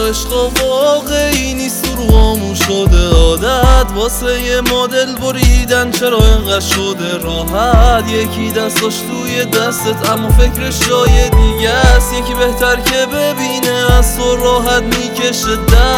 عشق واقعی نیست روامون شده عادت واسه یه مدل بریدن چرا اینقدر شده راحت یکی دستاش توی دستت اما فکرش جای دیگه است یکی بهتر که ببینه از تو راحت میکشه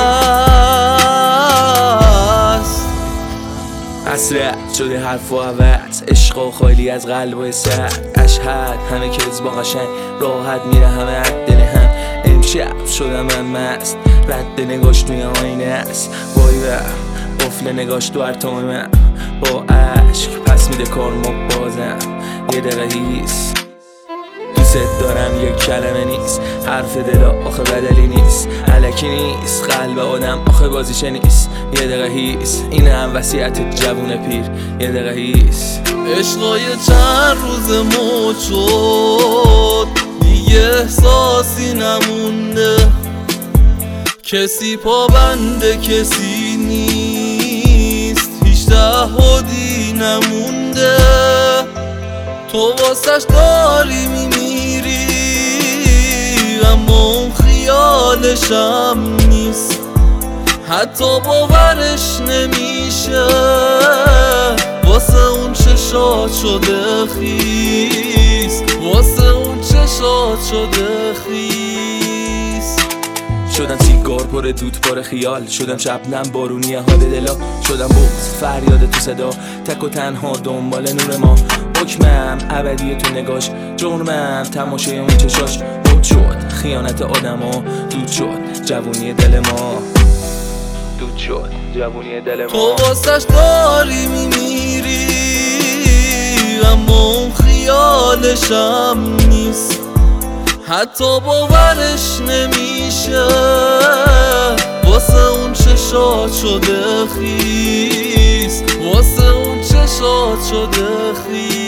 دست حسرت شده حرف و عوض عشق و خالی از قلب و سر اشهد همه کذب و قشنگ راحت میره همه عدل هم امشب شدم من مست رد نگاش توی آینه است وای به قفل نگاش تو ارتام من با عشق پس میده کارما بازم یه دقیقه هیس دوست دارم یک کلمه نیست حرف دل آخه بدلی نیست الکی نیست قلب آدم آخه بازیشه نیست یه دقیقه هیس این هم وصیت جوون پیر یه دقیقه هیس عشقای چند روز موت شد دیگه احساسی نمونده کسی پابنده کسی نیست هیچ تعهدی نمونده تو واسش داری میمیری اما اون خیالشم نیست حتی باورش نمیشه واسه اون چشات شده خیس واسه اون چشات شده خیس شدم سیگار پر دود پر خیال شدم شبنم بارونی حال دلا شدم بغض فریاد تو صدا تک و تنها دنبال نور ما حکمم ابدی تو نگاش جرمم تماشای اون چشاش بود شد خیانت آدما دود شد جوونی دل ما دود شد جوونی دل ما تو واسش داری میمیری اما اون خیالشم نیست حتی باورش نمیشه واسه اون چشات شده خیس واسه اون چشات شده خیس